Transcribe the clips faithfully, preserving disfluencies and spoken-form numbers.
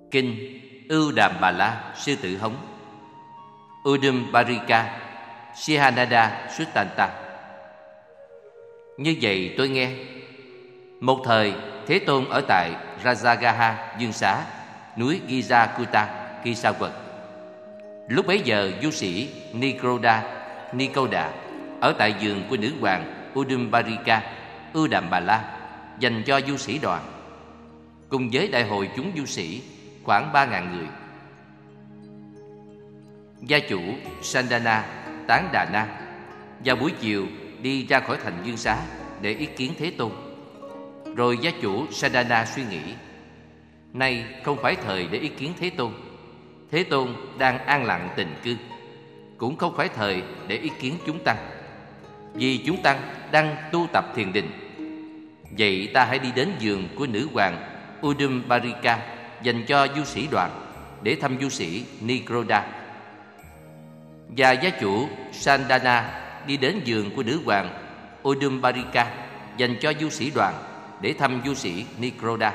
Kinh Ưu Đàm Bà La Sư Tử Hống, Udumbarika Sihanada Suttanta. Như vậy tôi nghe, một thời Thế Tôn ở tại Rajagaha Dương Xá, núi Gijakuta, Kisawat. Lúc bấy giờ du sĩ Nikroda Nikoda ở tại giường của nữ hoàng Udumbarika Ưu Đàm Bà La dành cho du sĩ đoàn, cùng với đại hội chúng du sĩ khoảng ba ngàn người. Gia chủ Sandana Tán Đà Na vào buổi chiều đi ra khỏi thành Dương Xá để ý kiến Thế Tôn. Rồi gia chủ Sandana suy nghĩ, nay không phải thời để ý kiến Thế Tôn. Thế Tôn đang an lặng tịnh cư, cũng không phải thời để ý kiến chúng tăng, vì chúng tăng đang tu tập thiền định. Vậy ta hãy đi đến giường của nữ hoàng Udumbarika dành cho du sĩ đoàn để thăm du sĩ Nikroda. Và gia chủ Sandana đi đến giường của nữ hoàng Udumbarika dành cho du sĩ đoàn để thăm du sĩ Nikroda.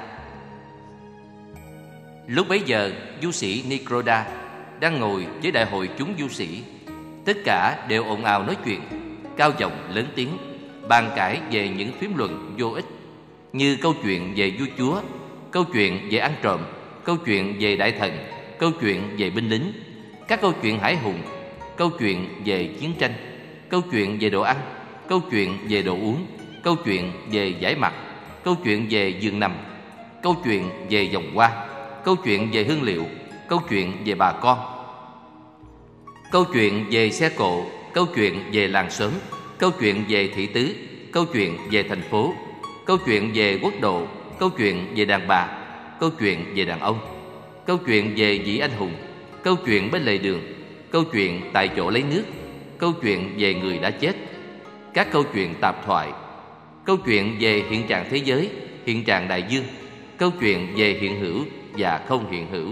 Lúc bấy giờ du sĩ Nikroda đang ngồi với đại hội chúng du sĩ. Tất cả đều ồn ào nói chuyện, cao giọng lớn tiếng, bàn cãi về những phiếm luận vô ích, như câu chuyện về vua chúa, câu chuyện về ăn trộm, câu chuyện về đại thần, câu chuyện về binh lính, các câu chuyện hải hùng, câu chuyện về chiến tranh, câu chuyện về đồ ăn, câu chuyện về đồ uống, câu chuyện về giải mặt, câu chuyện về giường nằm, câu chuyện về vòng hoa, câu chuyện về hương liệu, câu chuyện về bà con, câu chuyện về xe cộ, câu chuyện về làng xóm, câu chuyện về thị tứ, câu chuyện về thành phố, câu chuyện về quốc độ, câu chuyện về đàn bà, câu chuyện về đàn ông, câu chuyện về vị anh hùng, câu chuyện bên lề đường, câu chuyện tại chỗ lấy nước, câu chuyện về người đã chết, các câu chuyện tạp thoại, câu chuyện về hiện trạng thế giới, hiện trạng đại dương, câu chuyện về hiện hữu và không hiện hữu.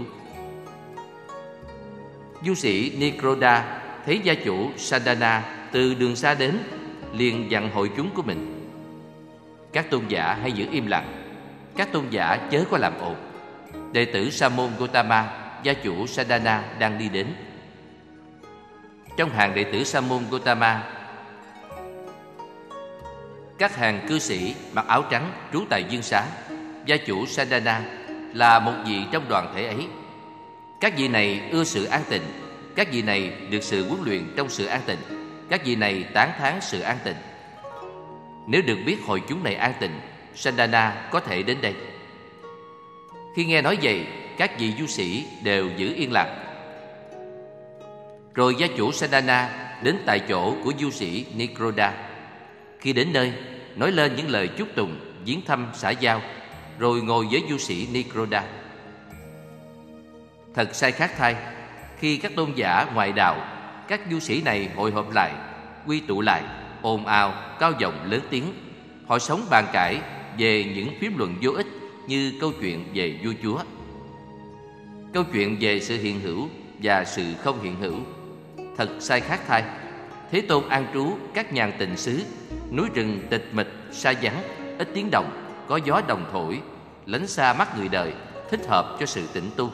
Du sĩ Nikroda thấy gia chủ Sandana từ đường xa đến, liền dặn hội chúng của mình: các tôn giả hãy giữ im lặng, các tôn giả chớ có làm ồn. Đệ tử Sa môn Gotama, gia chủ Sandana đang đi đến. Trong hàng đệ tử Sa môn Gotama, các hàng cư sĩ mặc áo trắng trú tại Dương Xá, gia chủ Sandana là một vị trong đoàn thể ấy. Các vị này ưa sự an tịnh, các vị này được sự huấn luyện trong sự an tịnh, các vị này tán thán sự an tịnh. Nếu được biết hội chúng này an tịnh, Sandana có thể đến đây. Khi nghe nói vậy, các vị du sĩ đều giữ yên lặng. Rồi gia chủ Sandana đến tại chỗ của du sĩ Nikroda. Khi đến nơi, nói lên những lời chúc tụng, viếng thăm xã giao, rồi ngồi với du sĩ Nikroda. Thật sai khác thay, khi các tôn giả ngoại đạo, các du sĩ này hội họp lại, quy tụ lại, ồn ào, cao giọng lớn tiếng. Họ sống bàn cãi về những phiếm luận vô ích, như câu chuyện về vua chúa, câu chuyện về sự hiện hữu và sự không hiện hữu. Thật sai khác thay, Thế Tôn an trú các nhàn tịnh xứ, núi rừng tịch mịch, xa vắng, ít tiếng động, có gió đồng thổi, lánh xa mắt người đời, thích hợp cho sự tĩnh tu.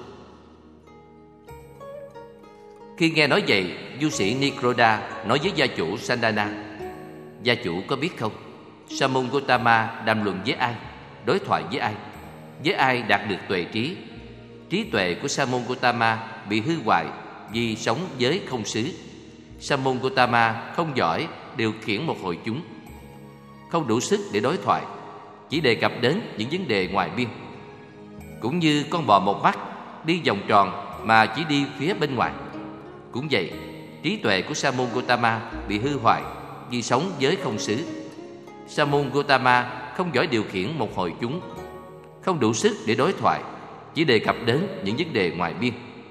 Khi nghe nói vậy, du sĩ Nikroda nói với gia chủ Sandana: gia chủ có biết không, Sa môn Gotama đàm luận với ai, đối thoại với ai, với ai đạt được tuệ trí? Trí tuệ của Sa môn Gotama bị hư hoại vì sống với không xứ. Sa môn Gotama không giỏi điều khiển một hội chúng, không đủ sức để đối thoại, chỉ đề cập đến những vấn đề ngoài biên. Cũng như con bò một mắt đi vòng tròn mà chỉ đi phía bên ngoài. Cũng vậy, trí tuệ của Sa môn Gotama bị hư hoại vì sống với không xứ. Sa môn Gotama không giỏi điều khiển một hội chúng, không đủ sức để đối thoại, chỉ đề cập đến những vấn đề ngoài biên.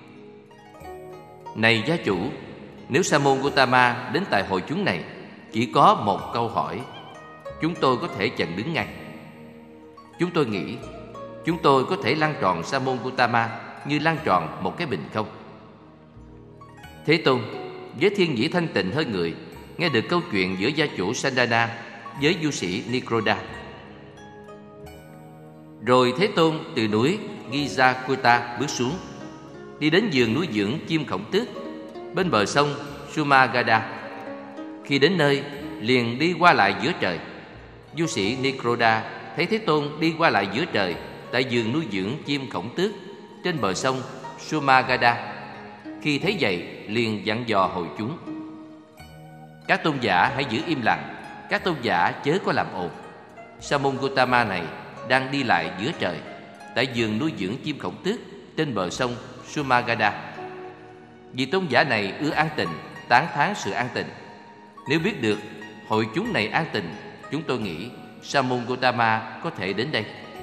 Này gia chủ, nếu Sa môn Gotama đến tại hội chúng này chỉ có một câu hỏi, chúng tôi có thể chặn đứng ngay. Chúng tôi nghĩ chúng tôi có thể lăn tròn Sa môn Gotama như lăn tròn một cái bình không. Thế Tôn với thiên nhĩ thanh tịnh hơn người nghe được câu chuyện giữa gia chủ Sandana với du sĩ Nikroda. Rồi Thế Tôn từ núi Gizakuta bước xuống, đi đến vườn núi dưỡng chim khổng tước bên bờ sông Sumagada. Khi đến nơi, liền đi qua lại giữa trời. Du sĩ Nikroda thấy Thế Tôn đi qua lại giữa trời tại vườn nuôi dưỡng chim khổng tước trên bờ sông Sumagada. Khi thấy vậy, liền dặn dò hội chúng: các tôn giả hãy giữ im lặng, các tôn giả chớ có làm ồn. Sa môn Gotama này đang đi lại giữa trời tại vườn nuôi dưỡng chim khổng tước trên bờ sông Sumagada. Vị tôn giả này ưa an tịnh, tán thán sự an tịnh. Nếu biết được hội chúng này an tịnh, chúng tôi nghĩ Sa môn Gotama có thể đến đây.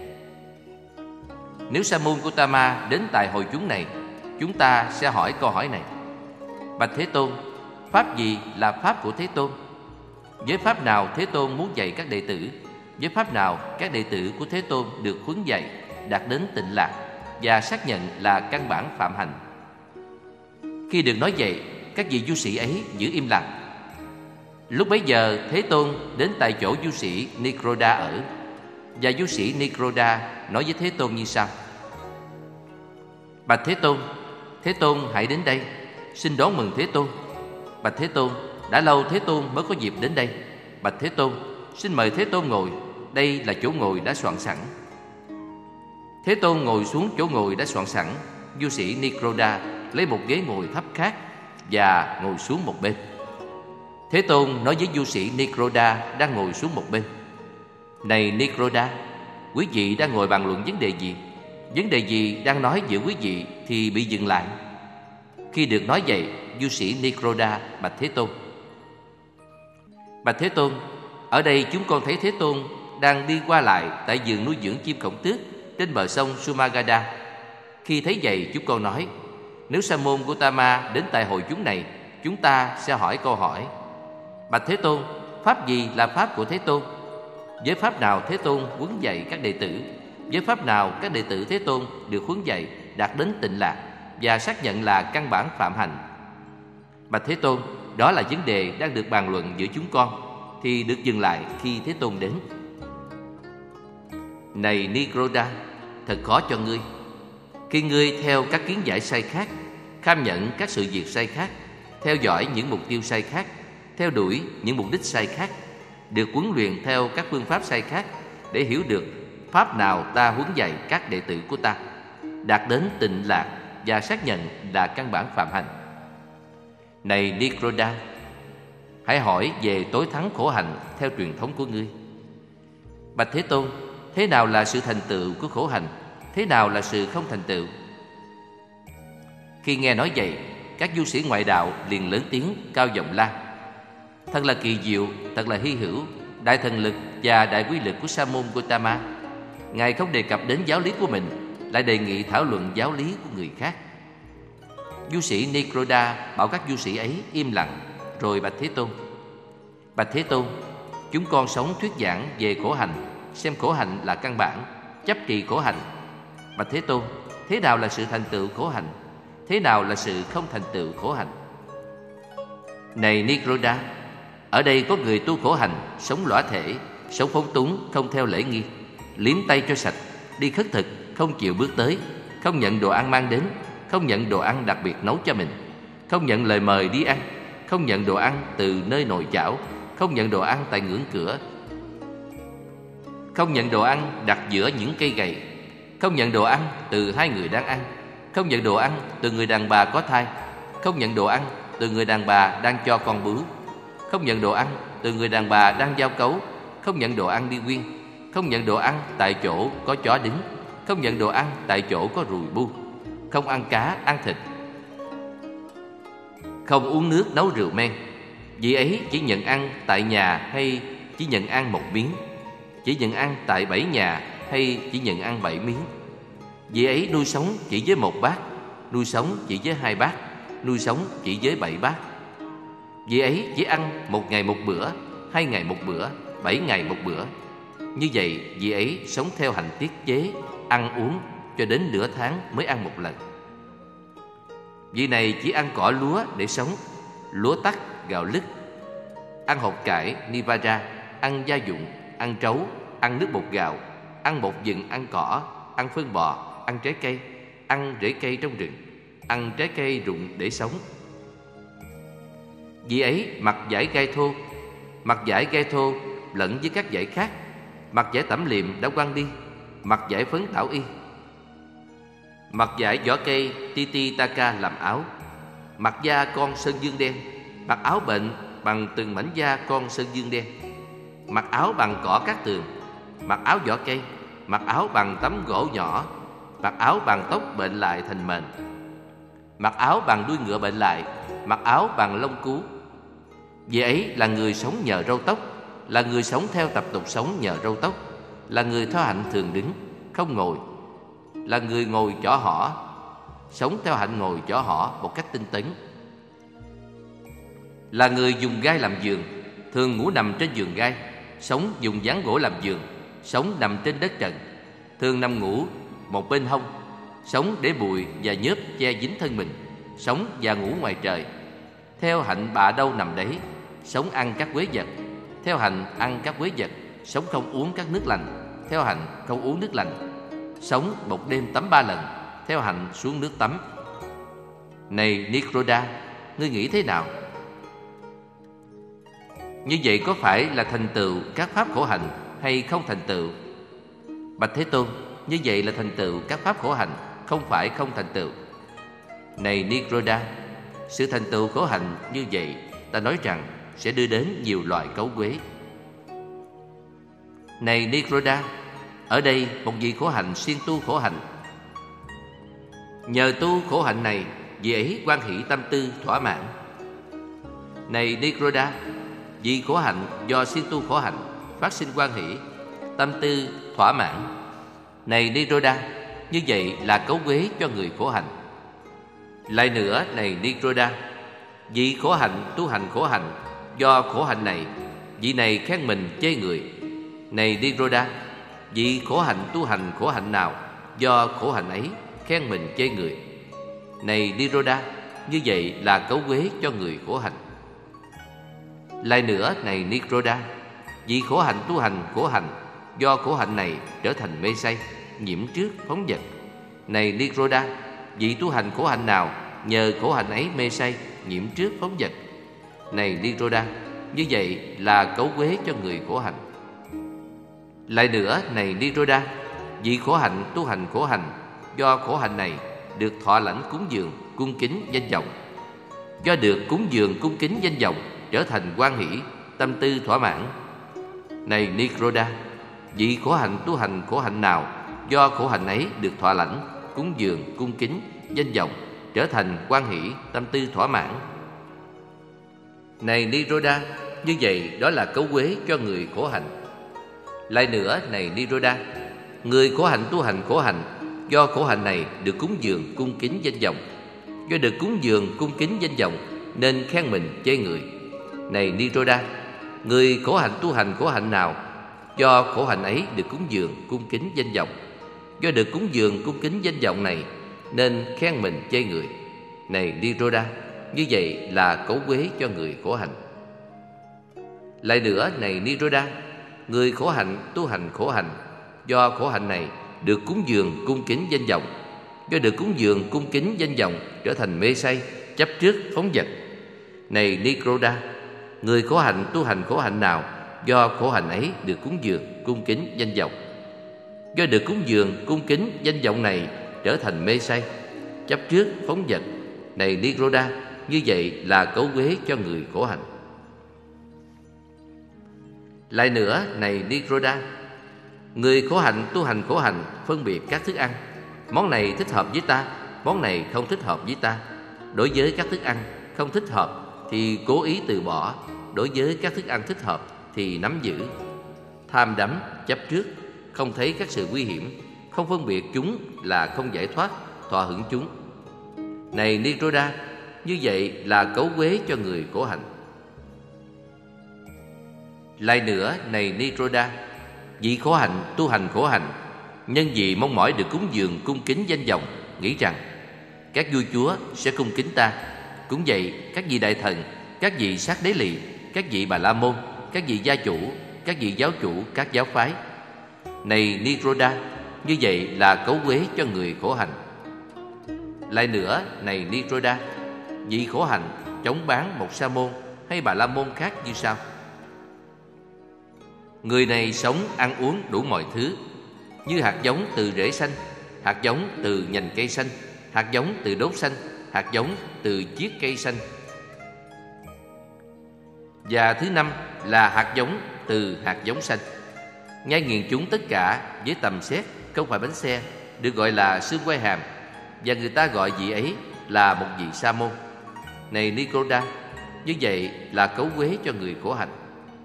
Nếu Sa môn Gotama đến tại hội chúng này, chúng ta sẽ hỏi câu hỏi này: bạch Thế Tôn, pháp gì là pháp của Thế Tôn? Với pháp nào Thế Tôn muốn dạy các đệ tử? Với pháp nào các đệ tử của Thế Tôn được huấn dạy đạt đến tịnh lạc và xác nhận là căn bản phạm hạnh? Khi được nói vậy, các vị du sĩ ấy giữ im lặng. Lúc bấy giờ, Thế Tôn đến tại chỗ du sĩ Nikroda ở, và du sĩ Nikroda nói với Thế Tôn như sau: bạch Thế Tôn, Thế Tôn hãy đến đây, xin đón mừng Thế Tôn. Bạch Thế Tôn, đã lâu Thế Tôn mới có dịp đến đây. Bạch Thế Tôn, xin mời Thế Tôn ngồi, đây là chỗ ngồi đã soạn sẵn. Thế Tôn ngồi xuống chỗ ngồi đã soạn sẵn. Du sĩ Nikroda lấy một ghế ngồi thấp khác và ngồi xuống một bên. Thế Tôn nói với du sĩ Nikroda đang ngồi xuống một bên: này Nikroda, quý vị đang ngồi bàn luận vấn đề gì? Vấn đề gì đang nói giữa quý vị thì bị dừng lại? Khi được nói vậy, du sĩ Nikroda bạch Thế Tôn: bạch Thế Tôn, ở đây chúng con thấy Thế Tôn đang đi qua lại tại vườn nuôi dưỡng chim khổng tước trên bờ sông Sumagada. Khi thấy vậy, chúng con nói: nếu Sa môn Gotama đến tại hội chúng này, chúng ta sẽ hỏi câu hỏi: bạch Thế Tôn, pháp gì là pháp của Thế Tôn? Với pháp nào Thế Tôn huấn dạy các đệ tử? Với pháp nào các đệ tử Thế Tôn được huấn dạy đạt đến tịnh lạc và xác nhận là căn bản phạm hạnh? Bạch Thế Tôn, đó là vấn đề đang được bàn luận giữa chúng con, thì được dừng lại khi Thế Tôn đến. Này Nikroda, thật khó cho ngươi. Khi ngươi theo các kiến giải sai khác, kham nhận các sự việc sai khác, theo dõi những mục tiêu sai khác, theo đuổi những mục đích sai khác, được huấn luyện theo các phương pháp sai khác để hiểu được pháp nào ta huấn dạy các đệ tử của ta đạt đến tịnh lạc và xác nhận là căn bản phạm hạnh. Này Nikroda, hãy hỏi về tối thắng khổ hạnh theo truyền thống của ngươi. Bạch Thế Tôn, thế nào là sự thành tựu của khổ hạnh? Thế nào là sự không thành tựu? Khi nghe nói vậy, các du sĩ ngoại đạo liền lớn tiếng cao giọng la: thật là kỳ diệu, thật là hy hữu, đại thần lực và đại quy lực của Sa môn Gotama. Ngài không đề cập đến giáo lý của mình, lại đề nghị thảo luận giáo lý của người khác. Du sĩ Nikroda bảo các du sĩ ấy im lặng, rồi bạch Thế Tôn: bạch Thế Tôn, chúng con sống thuyết giảng về khổ hạnh, xem khổ hạnh là căn bản, chấp trì khổ hạnh. Bạch Thế Tôn, thế nào là sự thành tựu khổ hạnh? Thế nào là sự không thành tựu khổ hạnh? Này Nikroda, ở đây có người tu khổ hạnh, sống lõa thể, sống phóng túng, không theo lễ nghi, liếm tay cho sạch, đi khất thực, không chịu bước tới, không nhận đồ ăn mang đến, không nhận đồ ăn đặc biệt nấu cho mình, không nhận lời mời đi ăn, không nhận đồ ăn từ nơi nồi chảo, không nhận đồ ăn tại ngưỡng cửa, không nhận đồ ăn đặt giữa những cây gậy, không nhận đồ ăn từ hai người đang ăn, không nhận đồ ăn từ người đàn bà có thai, không nhận đồ ăn từ người đàn bà đang cho con bú, không nhận đồ ăn từ người đàn bà đang giao cấu, không nhận đồ ăn đi quyên, không nhận đồ ăn tại chỗ có chó đứng, không nhận đồ ăn tại chỗ có ruồi bu, không ăn cá, ăn thịt, không uống nước nấu rượu men. Vị ấy chỉ nhận ăn tại nhà hay chỉ nhận ăn một miếng, chỉ nhận ăn tại bảy nhà hay chỉ nhận ăn bảy miếng. Vị ấy nuôi sống chỉ với một bát, nuôi sống chỉ với hai bát, nuôi sống chỉ với bảy bát. Vị ấy chỉ ăn một ngày một bữa, hai ngày một bữa, bảy ngày một bữa. Như vậy, vị ấy sống theo hạnh tiết chế, ăn uống cho đến nửa tháng mới ăn một lần. Vị này chỉ ăn cỏ lúa để sống, lúa tắc, gạo lứt, ăn hột cải, nivara, ăn gia dụng, ăn trấu, ăn nước bột gạo, ăn bột vừng, ăn cỏ, ăn phân bò, ăn trái cây, ăn rễ cây trong rừng, ăn trái cây rụng để sống. Vì ấy mặc vải gai thô, mặc vải gai thô lẫn với các vải khác, mặc vải tẩm liệm đã quăng đi, mặc vải phấn thảo y, mặc vải vỏ cây Titicaca làm áo, mặc da con sơn dương đen, mặc áo bệnh bằng từng mảnh da con sơn dương đen, mặc áo bằng cỏ cát tường, mặc áo vỏ cây, mặc áo bằng tấm gỗ nhỏ, mặc áo bằng tóc bệnh lại thành mền, mặc áo bằng đuôi ngựa bệnh lại, mặc áo bằng lông cú. Vì ấy là người sống nhờ râu tóc, là người sống theo tập tục sống nhờ râu tóc, là người theo hạnh thường đứng, không ngồi, là người ngồi chỏ hỏ, sống theo hạnh ngồi chỏ hỏ một cách tinh tấn, là người dùng gai làm giường, thường ngủ nằm trên giường gai, sống dùng ván gỗ làm giường, sống nằm trên đất trần, thường nằm ngủ một bên hông, sống để bụi và nhớp che dính thân mình, sống và ngủ ngoài trời, theo hạnh bạ đâu nằm đấy, sống ăn các quế vật, theo hạnh ăn các quế vật, sống không uống các nước lành, theo hạnh không uống nước lành, sống một đêm tắm ba lần, theo hạnh xuống nước tắm. Này Nicoda, ngươi nghĩ thế nào? Như vậy có phải là thành tựu các pháp khổ hạnh hay không thành tựu? Bạch Thế Tôn, như vậy là thành tựu các pháp khổ hạnh, không phải không thành tựu. Này Nicoda, sự thành tựu khổ hạnh như vậy, ta nói rằng sẽ đưa đến nhiều loại cấu quế. Này Nicoda, ở đây một vị khổ hạnh siêng tu khổ hạnh. Nhờ tu khổ hạnh này, vị ấy hoan hỷ tâm tư thỏa mãn. Này Nicoda, vị khổ hạnh do siêng tu khổ hạnh phát sinh hoan hỷ tâm tư thỏa mãn. Này Nicoda, như vậy là cấu quế cho người khổ hạnh. Lại nữa, này Nicoda, vị khổ hạnh tu hành khổ hạnh do khổ hạnh này, vị này khen mình chê người. Này Nicoda, vị khổ hạnh tu hành khổ hạnh nào do khổ hạnh ấy khen mình chê người. Này Nicoda, như vậy là cấu quế cho người khổ hạnh. Lại nữa, này Nicoda, vị khổ hạnh tu hành khổ hạnh do khổ hạnh này trở thành mê say, nhiễm trước phóng dật. Này Nicoda, vị tu hành khổ hạnh nào nhờ khổ hạnh ấy mê say, nhiễm trước phóng dật. Này Nicoda, như vậy là cấu quế cho người khổ hạnh. Lại nữa, này Nicoda, vị khổ hạnh tu hành khổ hạnh do khổ hạnh này được thọ lãnh cúng dường cung kính danh vọng, do được cúng dường cung kính danh vọng trở thành hoan hỷ tâm tư thỏa mãn. Này Nicoda, vị khổ hạnh tu hành khổ hạnh nào do khổ hạnh ấy được thọ lãnh cúng dường cung kính danh vọng trở thành hoan hỷ tâm tư thỏa mãn. Này Nicoda, như vậy đó là cấu quế cho người khổ hạnh. Lại nữa, này Nicoda, người khổ hạnh tu hành khổ hạnh do khổ hạnh này được cúng dường cung kính danh vọng, do được cúng dường cung kính danh vọng nên khen mình chê người. Này Nicoda, người khổ hạnh tu hành khổ hạnh nào do khổ hạnh ấy được cúng dường cung kính danh vọng, do được cúng dường cung kính danh vọng này nên khen mình chê người. Này Nicoda, như vậy là cấu quế cho người khổ hạnh. Lại nữa, này Nicoda, người khổ hạnh tu hành khổ hạnh do khổ hạnh này được cúng dường cung kính danh vọng, do được cúng dường cung kính danh vọng trở thành mê say, chấp trước phóng dật. Này Nicoda, người khổ hạnh tu hành khổ hạnh nào do khổ hạnh ấy được cúng dường cung kính danh vọng, do được cúng dường cung kính danh vọng này trở thành mê say, chấp trước phóng dật. Này Nicoda, như vậy là cấu quế cho người khổ hạnh. Lại nữa, này Nicoda, người khổ hạnh tu hành khổ hạnh phân biệt các thức ăn. Món này thích hợp với ta, món này không thích hợp với ta. Đối với các thức ăn không thích hợp thì cố ý từ bỏ, đối với các thức ăn thích hợp thì nắm giữ. Tham đắm, chấp trước, không thấy các sự nguy hiểm, không phân biệt chúng là không giải thoát, thọ hưởng chúng. Này Nicoda, như vậy là cấu quế cho người khổ hạnh. Lại nữa, này Nicoda, vị khổ hạnh tu hành khổ hạnh nhân vì mong mỏi được cúng dường cung kính danh vọng, nghĩ rằng các vua chúa sẽ cung kính ta. Cũng vậy, các vị đại thần, các vị sát đế lỵ, các vị bà la môn, các vị gia chủ, các vị giáo chủ các giáo phái. Này Nicoda, như vậy là cấu quế cho người khổ hạnh. Lại nữa, này Nicoda, vị khổ hạnh chống bán một sa môn hay bà la môn khác như sau. Người này sống ăn uống đủ mọi thứ, như hạt giống từ rễ xanh, hạt giống từ nhành cây xanh, hạt giống từ đốt xanh, hạt giống từ chiết cây xanh. Và thứ năm là hạt giống từ hạt giống xanh. Nhai nghiền chúng tất cả với tầm xét, không phải bánh xe, được gọi là xương quai hàm, và người ta gọi vị ấy là một vị sa môn. Này Nicoda, như vậy là cấu quế cho người khổ hạnh.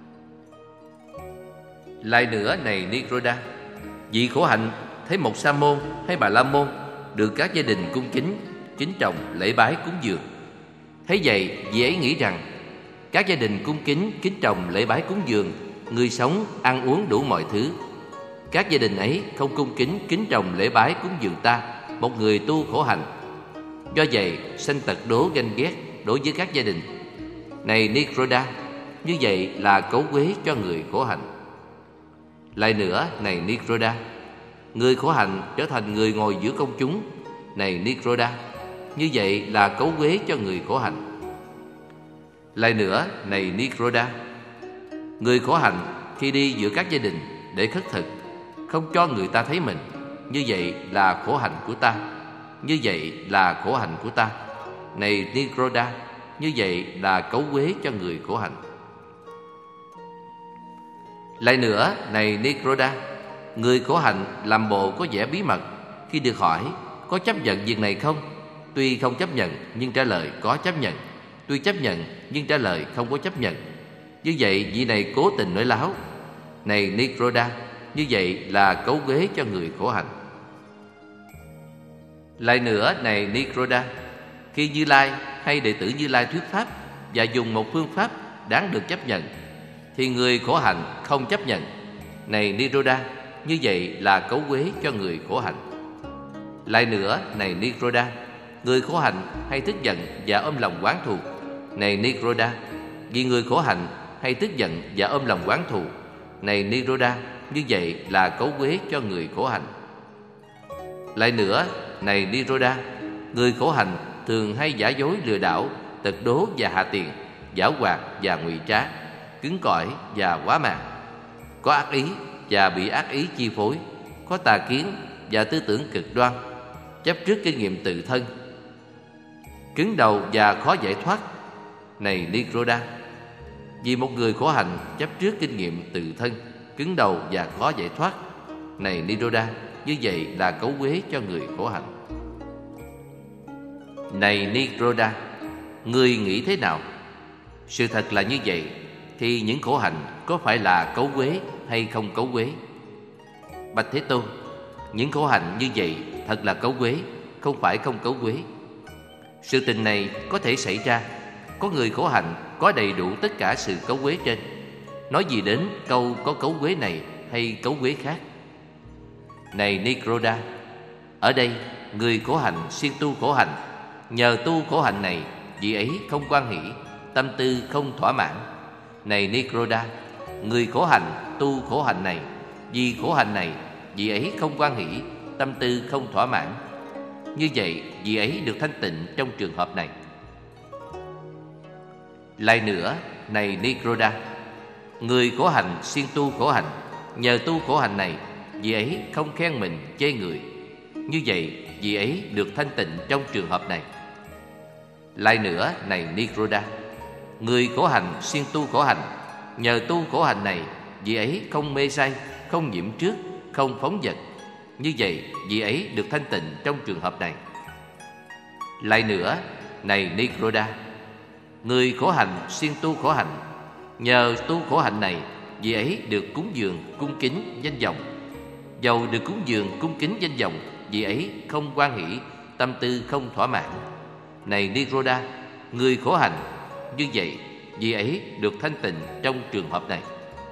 Lại nữa, này Nicoda, vị khổ hạnh thấy một sa môn hay bà la môn được các gia đình cung kính, kính trọng, lễ bái cúng dường. Thế vậy, vị ấy nghĩ rằng các gia đình cung kính, kính trọng, lễ bái cúng dường, người sống ăn uống đủ mọi thứ. Các gia đình ấy không cung kính, kính trọng, lễ bái cúng dường ta, một người tu khổ hạnh. Do vậy, sanh tật đố ganh ghét đối với các gia đình. Này Nicoda, như vậy là cấu quế cho người khổ hạnh. Lại nữa, này Nicoda, người khổ hạnh trở thành người ngồi giữa công chúng. Này Nicoda, như vậy là cấu quế cho người khổ hạnh. Lại nữa, này Nicoda, người khổ hạnh khi đi giữa các gia đình để khất thực, không cho người ta thấy mình, như vậy là khổ hạnh của ta. Như vậy là khổ hạnh của ta. Này Nicoda, như vậy là cấu quế cho người khổ hạnh. Lại nữa, này Nicoda, người khổ hạnh làm bộ có vẻ bí mật khi được hỏi có chấp nhận việc này không. Tuy không chấp nhận nhưng trả lời có chấp nhận, tuy chấp nhận nhưng trả lời không có chấp nhận. Như vậy vị này cố tình nói láo. Này Nicoda, như vậy là cấu quế cho người khổ hạnh. Lại nữa, này Nicoda, khi Như Lai hay đệ tử Như Lai thuyết pháp và dùng một phương pháp đáng được chấp nhận, thì người khổ hạnh không chấp nhận. Này Nicoda, như vậy là cấu quế cho người khổ hạnh. Lại nữa, này Nicoda, người khổ hạnh hay tức giận và ôm lòng oán thù. Này Nicoda, vì người khổ hạnh hay tức giận và ôm lòng oán thù. Này Nicoda, như vậy là cấu quế cho người khổ hạnh. Lại nữa, này Nicoda, người khổ hạnh thường hay giả dối lừa đảo, tật đố và hạ tiền, giảo hoạt và ngụy trá, cứng cỏi và quá màng, có ác ý và bị ác ý chi phối, có tà kiến và tư tưởng cực đoan, chấp trước kinh nghiệm tự thân, cứng đầu và khó giải thoát. Này Nicoda, vì một người khổ hạnh chấp trước kinh nghiệm tự thân, cứng đầu và khó giải thoát. Này Nicoda, như vậy là cấu quế cho người khổ hạnh. Này Nicoda, ngươi nghĩ thế nào? Sự thật là như vậy, thì những khổ hạnh có phải là cấu quế hay không cấu quế? Bạch Thế Tôn, những khổ hạnh như vậy thật là cấu quế, không phải không cấu quế. Sự tình này có thể xảy ra. Có người khổ hạnh có đầy đủ tất cả sự cấu quế trên. Nói gì đến câu có cấu quế này hay cấu quế khác? Này Nicoda, ở đây người khổ hạnh siêng tu khổ hạnh, nhờ tu khổ hạnh này, vị ấy không quan hỷ, tâm tư không thỏa mãn. Này Nicoda, người khổ hạnh tu khổ hạnh này, vì khổ hạnh này, vị ấy không quan hỷ, tâm tư không thỏa mãn. Như vậy, vị ấy được thanh tịnh trong trường hợp này. Lại nữa, này Nicoda, người khổ hạnh siêng tu khổ hạnh, nhờ tu khổ hạnh này, vị ấy không khen mình, chê người. Như vậy, vị ấy được thanh tịnh trong trường hợp này. Lại nữa, này Nicoda, người khổ hạnh siêng tu khổ hạnh, nhờ tu khổ hạnh này, vị ấy không mê say, không nhiễm trước, không phóng dật. Như vậy, vị ấy được thanh tịnh trong trường hợp này. Lại nữa, này Nicoda, người khổ hạnh siêng tu khổ hạnh, nhờ tu khổ hạnh này, vị ấy được cúng dường, cung kính, danh vọng. Dầu được cúng dường, cung kính, danh vọng, vị ấy không quan hỷ, tâm tư không thỏa mãn. Này Nicoda, người khổ hạnh, như vậy, vị ấy được thanh tịnh trong trường hợp này.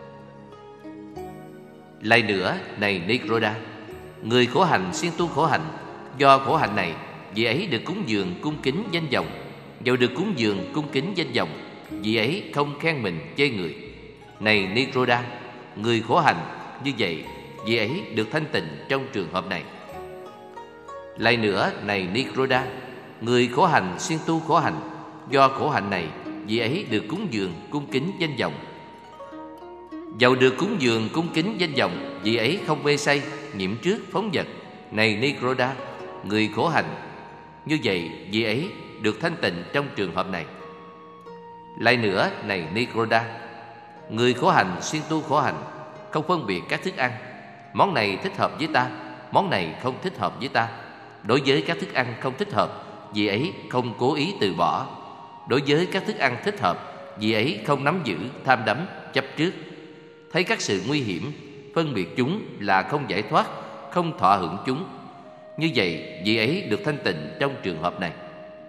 Lại nữa, này Nicoda, người khổ hạnh siêng tu khổ hạnh, do khổ hạnh này, vị ấy được cúng dường, cung kính, danh vọng. Dầu được cúng dường, cung kính, danh vọng, vị ấy không khen mình, chê người. Này Nicoda, người khổ hạnh, như vậy, vị ấy được thanh tịnh trong trường hợp này. Lại nữa, này Nicoda, người khổ hành siêng tu khổ hạnh, do khổ hạnh này, vị ấy được cúng dường cung kính danh vọng. Dầu được cúng dường cung kính danh vọng, vị ấy không mê say, nhiễm trước phóng dật. Này Nicoda, người khổ hành, như vậy vị ấy được thanh tịnh trong trường hợp này. Lại nữa, này Nicoda, người khổ hành siêng tu khổ hạnh, không phân biệt các thức ăn. Món này thích hợp với ta, món này không thích hợp với ta. Đối với các thức ăn không thích hợp, vị ấy không cố ý từ bỏ. Đối với các thức ăn thích hợp, vị ấy không nắm giữ, tham đắm, chấp trước. Thấy các sự nguy hiểm, phân biệt chúng là không giải thoát, không thọ hưởng chúng. Như vậy, vị ấy được thanh tịnh trong trường hợp này.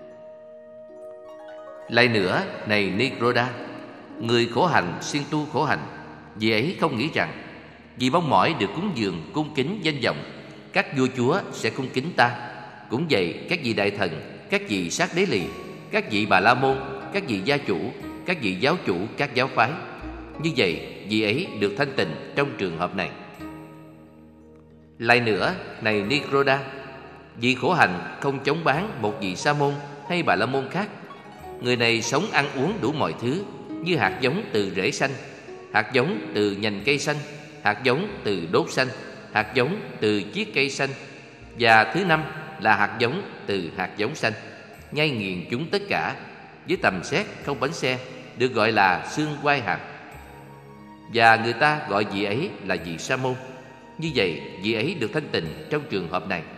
Lại nữa, này Nicoda, người khổ hành siêng tu khổ hạnh, vị ấy không nghĩ rằng vì mong mỏi được cúng dường cung kính danh vọng, các vua chúa sẽ cung kính ta. Cũng vậy, các vị đại thần, các vị sát đế lì, các vị bà la môn, các vị gia chủ, các vị giáo chủ các giáo phái. Như vậy, vị ấy được thanh tịnh trong trường hợp này. Lại nữa, này Nicoda, vị khổ hành không chống bán một vị sa môn hay bà la môn khác. Người này sống ăn uống đủ mọi thứ, như hạt giống từ rễ xanh, hạt giống từ nhành cây xanh, hạt giống từ đốt xanh, hạt giống từ chiếc cây xanh, và thứ năm là hạt giống từ hạt giống xanh, nhai nghiền chúng tất cả với tầm xét không bánh xe, được gọi là xương quai hạt. Và người ta gọi vị ấy là vị sa môn. Như vậy, vị ấy được thanh tịnh trong trường hợp này.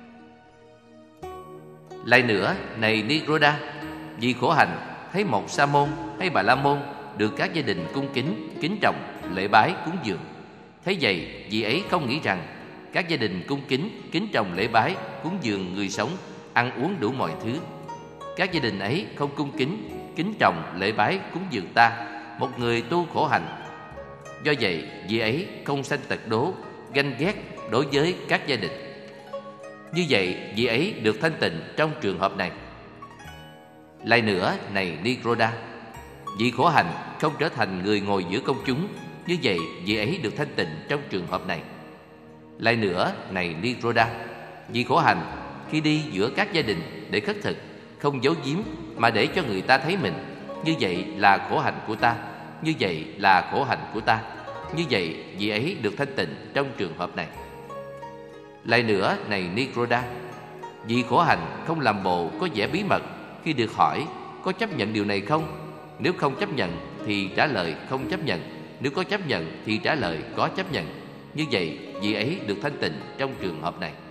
Lại nữa, này Nicoda, vị khổ hành thấy một sa môn hay bà la môn được các gia đình cung kính, kính trọng, lễ bái, cúng dường. Thế vậy, vị ấy không nghĩ rằng các gia đình cung kính, kính trọng, lễ bái, cúng dường người sống, ăn uống đủ mọi thứ. Các gia đình ấy không cung kính, kính trọng, lễ bái, cúng dường ta, một người tu khổ hạnh. Do vậy, vị ấy không sanh tật đố, ganh ghét đối với các gia đình. Như vậy, vị ấy được thanh tịnh trong trường hợp này. Lại nữa, này Nicoda, vị khổ hành không trở thành người ngồi giữa công chúng. Như vậy, vị ấy được thanh tịnh trong trường hợp này. Lại nữa, này Nicoda, vị khổ hành khi đi giữa các gia đình để khất thực, không giấu giếm mà để cho người ta thấy mình. Như vậy là khổ hạnh của ta. Như vậy là khổ hạnh của ta. Như vậy, vị ấy được thanh tịnh trong trường hợp này. Lại nữa, này Nicoda, vị khổ hành không làm bộ có vẻ bí mật khi được hỏi có chấp nhận điều này không. Nếu không chấp nhận thì trả lời không chấp nhận. Nếu có chấp nhận thì trả lời có chấp nhận. Như vậy, vị ấy được thanh tịnh trong trường hợp này.